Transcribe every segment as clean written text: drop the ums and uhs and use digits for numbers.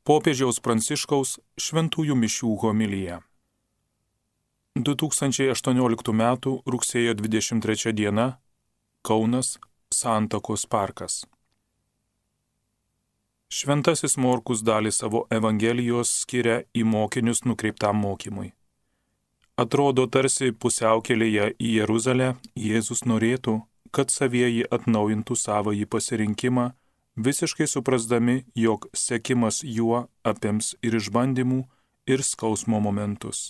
Popiežiaus Pranciškaus šventųjų mišių homilija. 2018 m. rugsėjo 23 d. Kaunas, Santakos parkas. Šventasis Morkus dalį savo evangelijos skiria į mokinius nukreiptam mokymui. Atrodo, tarsi pusiaukelėje į Jeruzalę Jėzus norėtų, kad savieji atnaujintų savąjį pasirinkimą, visiškai suprasdami, jog sekimas juo apims ir išbandymų, ir skausmo momentus.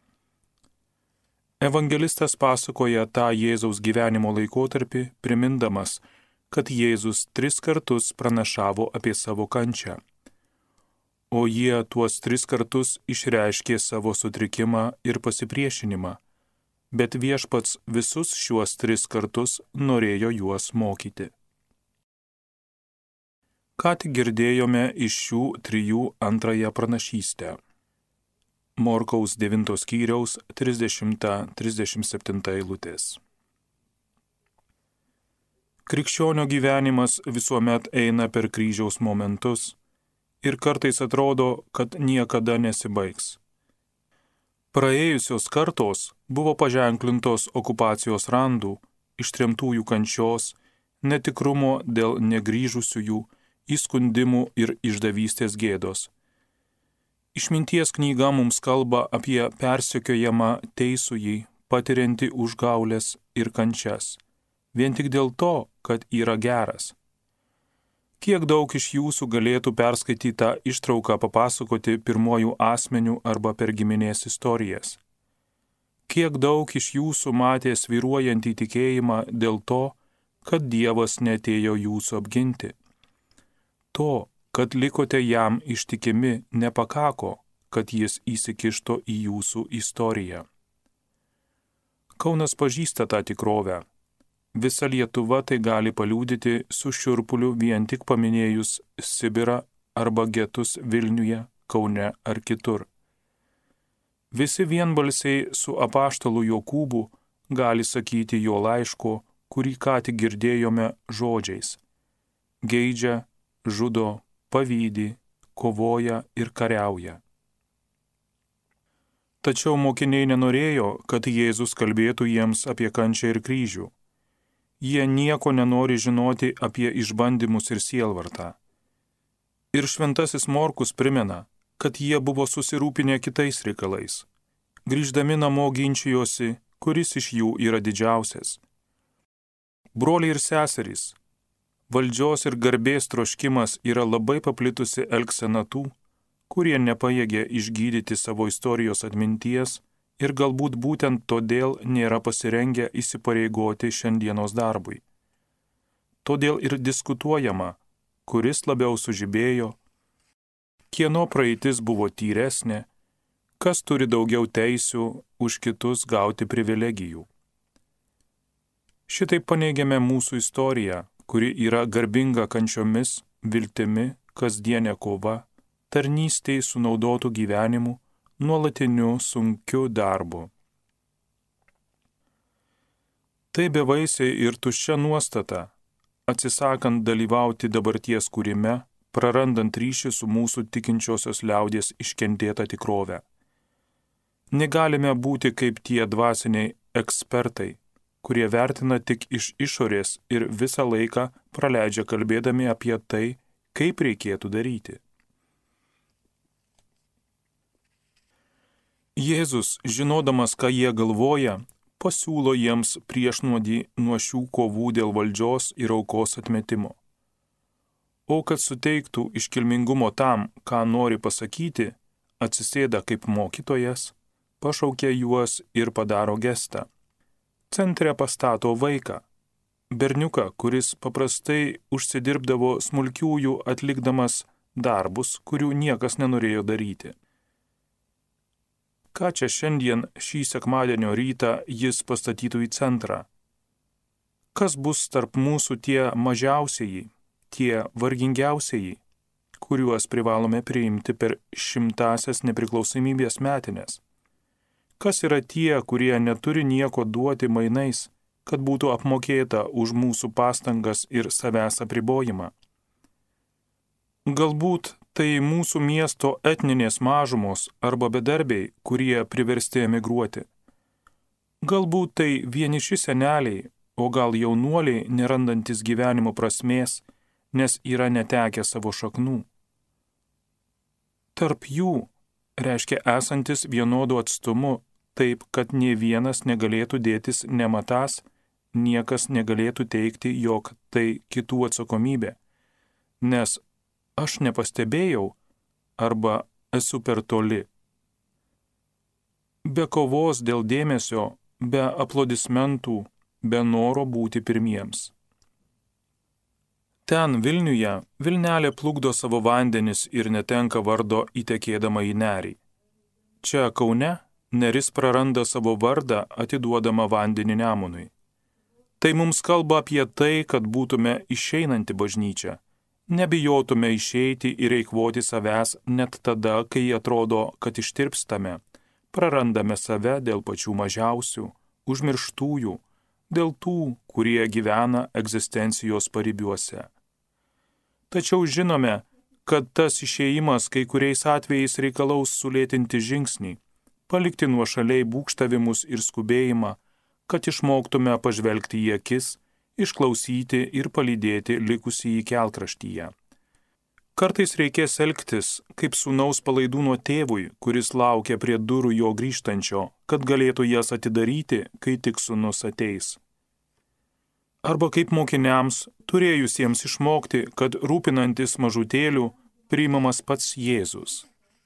Evangelistas pasakoja tą Jėzaus gyvenimo laikotarpį, primindamas, kad Jėzus 3 kartus pranašavo apie savo kančią, o jie tuos 3 kartus išreiškė savo sutrikimą ir pasipriešinimą, bet viešpats visus šiuos 3 kartus norėjo juos mokyti. Ką tik girdėjome iš šių 3 antrąją pranašystę. Morkaus 9 skyriaus 30-37 eilutės. Krikščionio gyvenimas visuomet eina per kryžiaus momentus ir kartais atrodo, kad niekada nesibaigs. Praėjusios kartos buvo paženklintos okupacijos randų, ištremtųjų kančios, netikrumo dėl negrįžusiųjų, įskundimų ir išdavystės gėdos. Išminties knyga mums kalba apie persekiojamą teisųjį, patiriantį užgaulės ir kančias, vien tik dėl to, kad yra geras. Kiek daug iš jūsų galėtų perskaitytą ištrauką papasakoti pirmojų asmenių arba per giminės istorijas? Kiek daug iš jūsų matė svyruojantį tikėjimą dėl to, kad Dievas neatėjo jūsų apginti? To, kad likote jam ištikimi, nepakako, kad jis įsikišto į jūsų istoriją. Kaunas pažįsta tą tikrovę. Visa Lietuva tai gali paliudyti su šiurpuliu vien tik paminėjus Sibirą arba getus Vilniuje, Kaune ar kitur. Visi vienbalsiai su apaštalu Jokūbu gali sakyti jo laiško, kurį ką tik girdėjome žodžiais. Geidžia, žudo, pavydi, kovoja ir kariauja. Tačiau mokiniai nenorėjo, kad Jėzus kalbėtų jiems apie kančią ir kryžių. Jie nieko nenori žinoti apie išbandymus ir sielvartą. Ir šventasis Morkus primena, kad jie buvo susirūpinę kitais reikalais. Grįždami namo ginčijosi, kuris iš jų yra didžiausias. Broliai ir seserys, valdžios ir garbės troškimas yra labai paplitusi elgsena tų, kurie nepajėgė išgydyti savo istorijos atminties ir galbūt būtent todėl nėra pasirengę įsipareigoti šiandienos darbui. Todėl ir diskutuojama, kuris labiau sužibėjo, kieno praeitis buvo tyresnė, kas turi daugiau teisių už kitus gauti privilegijų. Šitaip paneigiame mūsų istoriją, kuri yra garbinga kančiomis, viltimi, kasdienė kova, tarnystėj sunaudotų gyvenimu, nuolatiniu sunkiu darbu. Tai bevaisiai ir tuščia nuostata, atsisakant dalyvauti dabarties kūrime, prarandant ryšį su mūsų tikinčiosios liaudies iškentėta tikrove. Negalime būti kaip tie dvasiniai ekspertai, kurie vertina tik iš išorės ir visą laiką praleidžia kalbėdami apie tai, kaip reikėtų daryti. Jėzus, žinodamas, ką jie galvoja, pasiūlo jiems priešnuodį nuo šių kovų dėl valdžios ir aukos atmetimo. O kad suteiktų iškilmingumo tam, ką nori pasakyti, atsisėda kaip mokytojas, pašaukia juos ir padaro gestą. Centre pastato vaiką, berniuką, kuris paprastai užsidirbdavo smulkiųjų atlikdamas darbus, kurių niekas nenorėjo daryti. Ką čia šiandien šį sekmadienio rytą jis pastatytų į centrą? Kas bus tarp mūsų tie mažiausieji, tie vargingiausieji, kuriuos privalome priimti per 100-asias nepriklausomybės metines? Kas yra tie, kurie neturi nieko duoti mainais, kad būtų apmokėta už mūsų pastangas ir savęs apribojimą? Galbūt tai mūsų miesto etninės mažumos arba bedarbiai, kurie priversti emigruoti. Galbūt tai vieniši seneliai, o gal jaunuoliai nerandantis gyvenimo prasmės, nes yra netekę savo šaknų. Tarp jų reiškia esantis vienodu atstumu, taip, kad nė vienas negalėtų dėtis nematąs, niekas negalėtų teikti, jog tai kitų atsakomybė, nes aš nepastebėjau arba esu per toli. Be kovos dėl dėmesio, be aplodismentų, be noro būti pirmiems. Ten Vilniuje Vilnelė plukdo savo vandenis ir netenka vardo įtekėdama į nerį. Čia Kaune Neris praranda savo vardą atiduodama vandenį Nemunui. Tai mums kalba apie tai, kad būtume išeinanti bažnyčia. Nebijotume išeiti ir eikvoti savęs net tada, kai atrodo, kad ištirpstame. Prarandame save dėl pačių mažiausių, užmirštųjų, dėl tų, kurie gyvena egzistencijos paribiuose. Tačiau žinome, kad tas išėjimas kai kuriais atvejais reikalaus sulėtinti žingsnį, palikti nuošaliai būgštavimus ir skubėjimą, kad išmoktume pažvelgti į akis, išklausyti ir palydėti likusį į kelkraštyje. Kartais reikės elgtis kaip sūnaus palaidūno tėvui, kuris laukia prie durų jo grįžtančio, kad galėtų jas atidaryti, kai tik sūnus ateis. Arba kaip mokiniams, turėjusiems išmokti, kad rūpinantis mažutėlių priimamas pats Jėzus.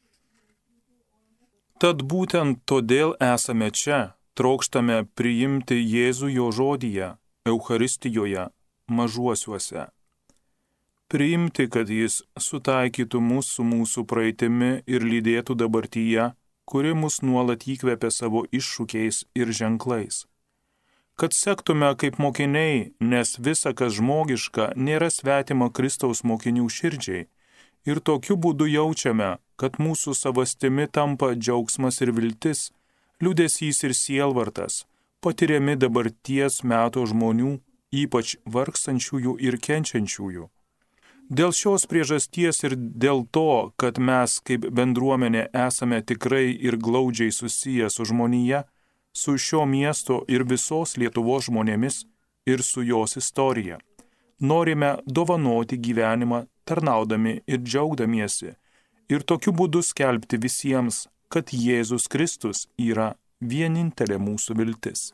Tad būtent todėl esame čia, trokštame priimti Jėzų jo žodyje, Eucharistijoje, mažuosiuose. Priimti, kad jis sutaikytų mus su mūsų praeitimi ir lydėtų dabartyje, kuri mus nuolat įkvepia savo iššūkiais ir ženklais. Kad sektume kaip mokiniai, nes visa, kas žmogiška, nėra svetima Kristaus mokinių širdžiai, ir tokiu būdu jaučiame, kad mūsų savastimi tampa džiaugsmas ir viltis, liūdesys ir sielvartas, patiriami dabarties meto žmonių, ypač vargstančiųjų ir kenčiančiųjų. Dėl šios priežasties ir dėl to, kad mes kaip bendruomenė esame tikrai ir glaudžiai susiję su žmonija, su šio miesto ir visos Lietuvos žmonėmis ir su jos istorija. Norime dovanoti gyvenimą, tarnaudami ir džiaugdamiesi, ir tokiu būdu skelbti visiems, kad Jėzus Kristus yra vienintelė mūsų viltis.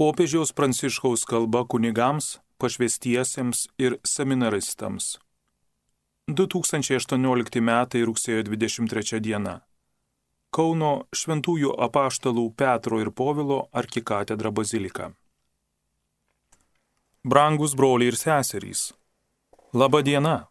Popiežiaus Pranciškaus kalba kunigams, pašvęstiesiems ir seminaristams. 2018 m. rugsėjo 23 d. Kauno Šventųjų apaštalų Petro ir Povilo arkikatedra bazilika. Brangus broliai ir seserys, laba diena.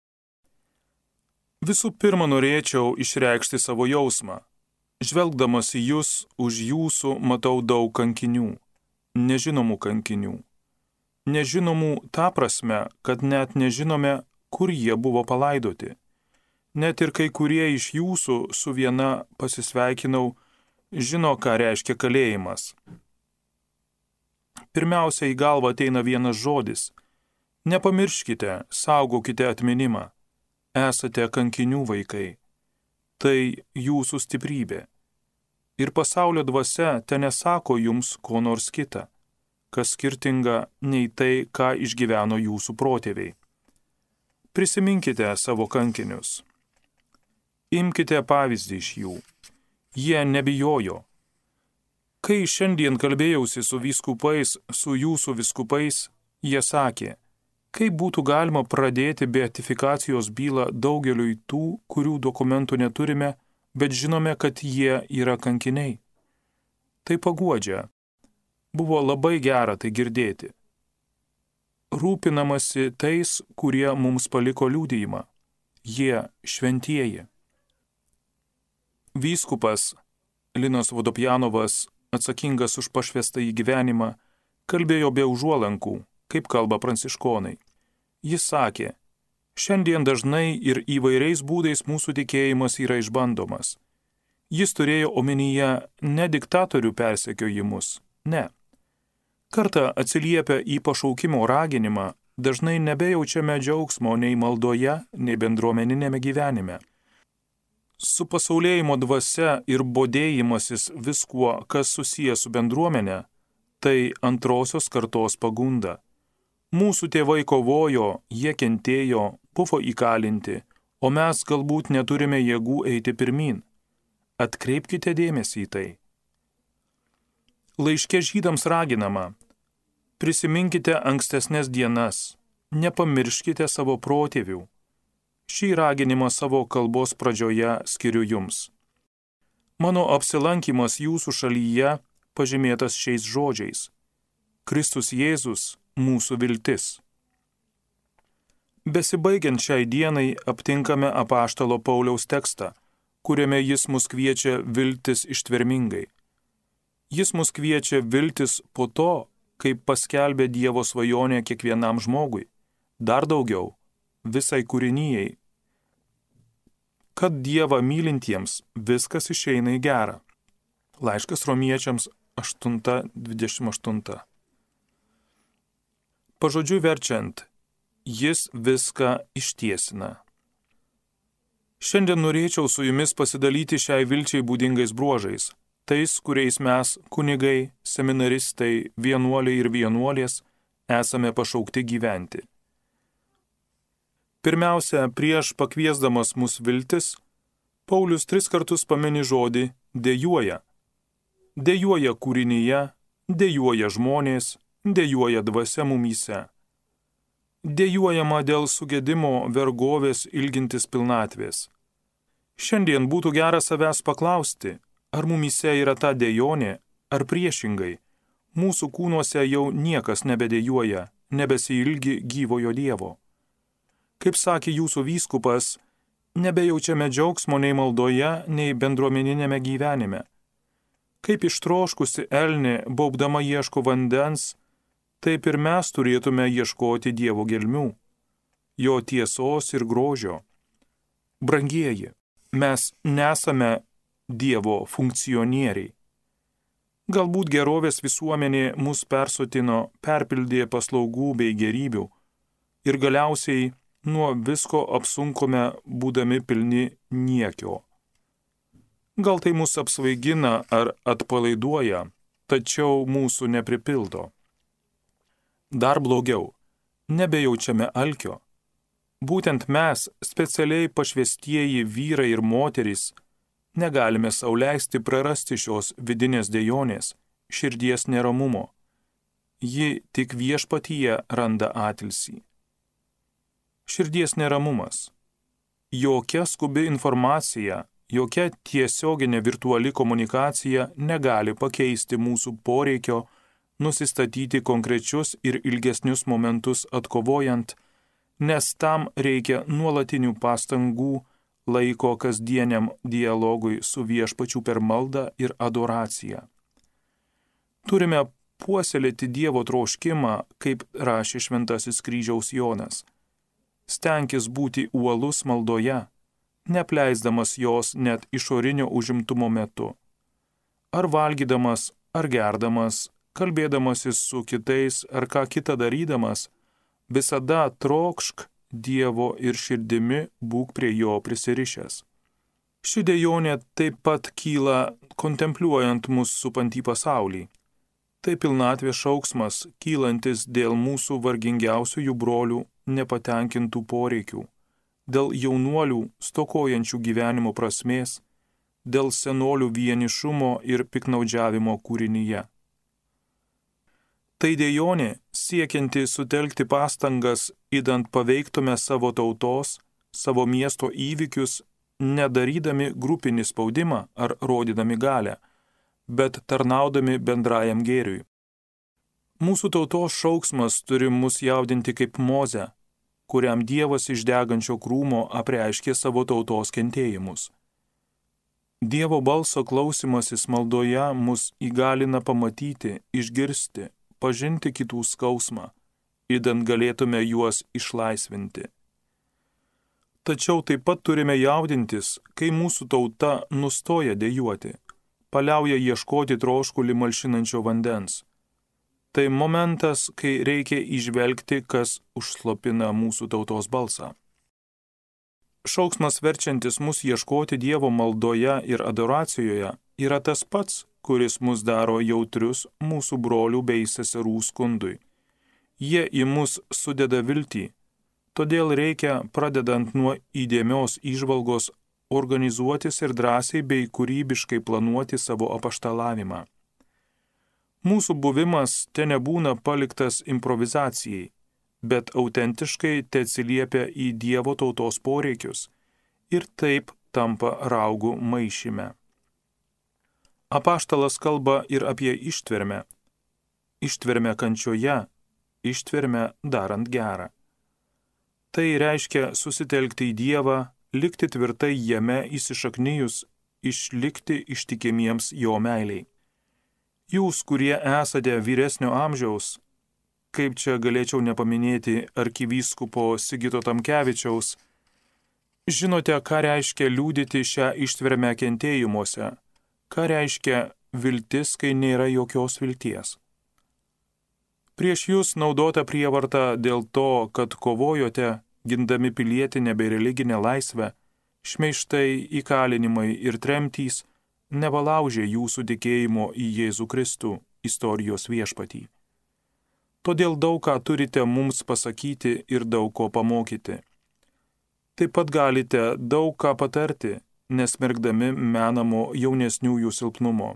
Visų pirma, norėčiau išreikšti savo jausmą. Žvelgdamas į jūs, už jūsų matau daug kankinių, nežinomų kankinių. Nežinomų ta prasme, kad net nežinome, kur jie buvo palaidoti. Net ir kai kurie iš jūsų su viena pasisveikinau, žino, ką reiškia kalėjimas. Pirmiausia, į galvą ateina vienas žodis. Nepamirškite, saugokite atminimą. Esate kankinių vaikai. Tai jūsų stiprybė. Ir pasaulio dvasia te nesako jums ko nors kita, kas skirtinga nei tai, ką išgyveno jūsų protėviai. Prisiminkite savo kankinius. Imkite pavyzdį iš jų. Jie nebijojo. Kai šiandien kalbėjausi su vyskupais, su jūsų vyskupais, jie sakė, kaip būtų galima pradėti beatifikacijos bylą daugeliui tų, kurių dokumentų neturime, bet žinome, kad jie yra kankiniai. Tai paguodžia. Buvo labai gera tai girdėti. Rūpinamasi tais, kurie mums paliko liudijimą. Jie šventieji. Vyskupas Linas Vodopjanovas, atsakingas už pašvęstąjį gyvenimą, kalbėjo be užuolankų, kaip kalba pranciškonai. Jis sakė, šiandien dažnai ir įvairiais būdais mūsų tikėjimas yra išbandomas. Jis turėjo omenyje ne diktatorių persekiojimus, ne. Kartą atsiliepę į pašaukimo raginimą, dažnai nebejaučiame džiaugsmo nei maldoje, nei bendruomeninėme gyvenime. Su pasaulėjimo dvasia ir bodėjimasis viskuo, kas susijęs su bendruomenė, tai antrosios kartos pagunda. Mūsų tėvai kovojo, jie kentėjo, buvo įkalinti, o mes galbūt neturime jėgų eiti pirmin. Atkreipkite dėmesį į tai. Laiške žydams raginama, prisiminkite ankstesnės dienas, nepamirškite savo protėvių. Šį raginimą savo kalbos pradžioje skiriu jums. Mano apsilankimas jūsų šalyje pažymėtas šiais žodžiais. Kristus Jėzus mūsų viltis. Besibaigiant šiai dienai aptinkame apaštalo Pauliaus tekstą, kuriame jis mus kviečia viltis ištvermingai. Jis mus kviečia viltis po to, kaip paskelbė Dievo svajonę kiekvienam žmogui. Dar daugiau, visai kūrinijai. Kad Dievą mylintiems viskas išeina į gerą. Laiškas Romiečiams 8:28. Pažodžiui verčiant, jis viską ištiesina. Šiandien norėčiau su jumis pasidalyti šiai vilčiai būdingais bruožais, tais, kuriais mes, kunigai, seminaristai, vienuoliai ir vienuolės, esame pašaukti gyventi. Pirmiausia, prieš pakviesdamas mus viltis, Paulius 3 kartus pamini žodį dejuoja. Dejuoja kūrinyje, dejuoja žmonės, dejuoja dvasia mumyse. Dejuojama dėl sugedimo vergovės ilgintis pilnatvės. Šiandien būtų gera savęs paklausti, ar mumyse yra ta dejonė, ar priešingai. Mūsų kūnuose jau niekas nebedejuoja, nebesiilgi gyvojo Dievo. Kaip sakė jūsų vyskupas, nebejaučiame džiaugsmo nei maldoje, nei bendruomeninėme gyvenime. Kaip ištroškusi elnė baubdama ieško vandens, taip ir mes turėtume ieškoti Dievo gelmių, jo tiesos ir grožio. Brangieji, mes nesame Dievo funkcionieriai. Galbūt gerovės visuomenė mus persotino, perpildė paslaugų bei gerybių ir galiausiai nuo visko apsunkome, būdami pilni niekio. Gal tai mus apsvaigina ar atpalaiduoja, tačiau mūsų nepripildo. Dar blogiau, nebejaučiame alkio. Būtent mes, specialiai pašvęstieji vyrai ir moterys, negalime sau leisti prarasti šios vidinės dejonės, širdies neramumo, ji tik viešpatyje randa atilsį. Širdies neramumas. Jokia skubi informacija, jokia tiesioginė virtuali komunikacija negali pakeisti mūsų poreikio nusistatyti konkrečius ir ilgesnius momentus atkovojant, nes tam reikia nuolatinių pastangų, laiko kasdieniam dialogui su viešpačiu per maldą ir adoraciją. Turime puoselėti Dievo troškimą, kaip rašė Šventasis Kryžiaus Jonas. Stenkis būti uolus maldoje, nepleisdamas jos net išorinio užimtumo metu. Ar valgydamas, ar gerdamas, kalbėdamasis su kitais, ar ką kitą darydamas, visada trokšk Dievo ir širdimi būk prie jo prisirišęs. Ši dejonė taip pat kyla kontempliuojant mus supantį pasaulį. Tai pilnatvės šauksmas, kylantis dėl mūsų vargingiausiųjų brolių nepatenkintų poreikių, dėl jaunuolių stokojančių gyvenimo prasmės, dėl senolių vienišumo ir piknaudžiavimo kūrinyje. Tai dejonė, siekianti sutelkti pastangas, idant paveiktume savo tautos, savo miesto įvykius, nedarydami grupinį spaudimą ar rodydami galę, bet tarnaudami bendrajam gėriui. Mūsų tautos šauksmas turi mus jaudinti kaip Mozę, kuriam Dievas iš degančio krūmo apreiškė savo tautos kentėjimus. Dievo balso klausymasis maldoje mus įgalina pamatyti, išgirsti, pažinti kitų skausmą, idant galėtume juos išlaisvinti. Tačiau taip pat turime jaudintis, kai mūsų tauta nustoja dejuoti, paliauja ieškoti troškulį malšinančio vandens. Tai momentas, kai reikia įžvelgti, kas užslopina mūsų tautos balsą. Šauksmas verčiantis mus ieškoti Dievo maldoje ir adoracijoje yra tas pats, kuris mus daro jautrius mūsų brolių bei seserų skundui. Jie į mus sudeda viltį, todėl reikia, pradedant nuo įdėmios įžvalgos, organizuotis ir drąsiai bei kūrybiškai planuoti savo apaštalavimą. Mūsų buvimas te nebūna paliktas improvizacijai, bet autentiškai te atsiliepia į Dievo tautos poreikius ir taip tampa raugų maišyme. Apaštalas kalba ir apie ištvermę. Ištvermę kančioje, ištvermę darant gerą. Tai reiškia susitelkti į Dievą, likti tvirtai jame įsišaknijus, išlikti ištikimiems jo meiliai. Jūs, kurie esate vyresnio amžiaus, kaip čia galėčiau nepaminėti arkivyskupo Sigito Tamkevičiaus, žinote, ką reiškia liūdyti šią ištvermę kentėjimuose, ką reiškia viltis, kai nėra jokios vilties. Prieš jūs naudota prievarta dėl to, kad kovojote, gindami pilietinę bei religinę laisvę, šmeižtai, įkalinimai ir tremtys nevalaužė jūsų tikėjimo į Jėzų Kristų, istorijos viešpatį. Todėl daug ką turite mums pasakyti ir daug ko pamokyti. Taip pat galite daug ką patarti, nesmerkdami menamo jaunesniųjų silpnumo.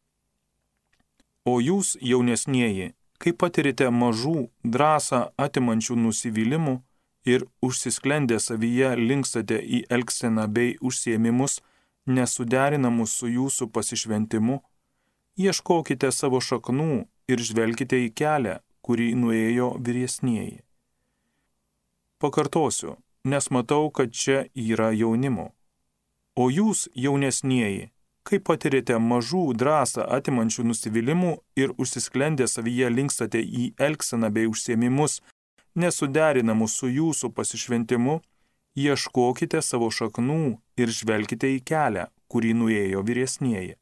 O jūs, jaunesnieji, kai patirite mažų, drąsą atimančių nusivylimų ir užsisklendę savyje linkstate į elgseną bei užsiėmimus, nesuderinamus su jūsų pasišventimu, ieškokite savo šaknų ir žvelkite į kelią, kurį nuėjo vyresnieji. Pakartosiu, nes matau, kad čia yra jaunimo. O jūs, jaunesnieji, kai patirite mažų drąsą atimančių nusivylimų ir užsisklendę savyje linkstate į elgseną bei užsiėmimus, nesuderinamus su jūsų pasišventimu, ieškokite savo šaknų ir žvelkite į kelią, kurį nuėjo vyresnieji.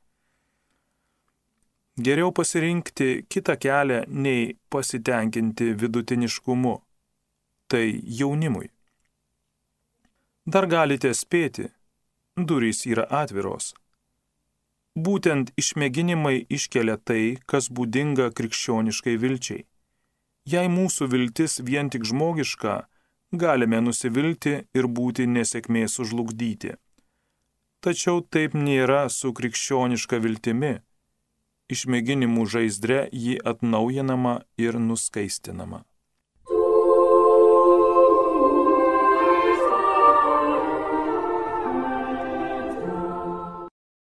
Geriau pasirinkti kitą kelią, nei pasitenkinti vidutiniškumu. Tai jaunimui. Dar galite spėti, durys yra atviros. Būtent išmėginimai iškelia tai, kas būdinga krikščioniškai vilčiai. Jei mūsų viltis vien tik žmogiška, galime nusivilti ir būti nesėkmės sužlugdyti. Tačiau taip nėra su krikščioniška viltimi. išmėginimų žaizdre ji atnaujinama ir nuskaistinama.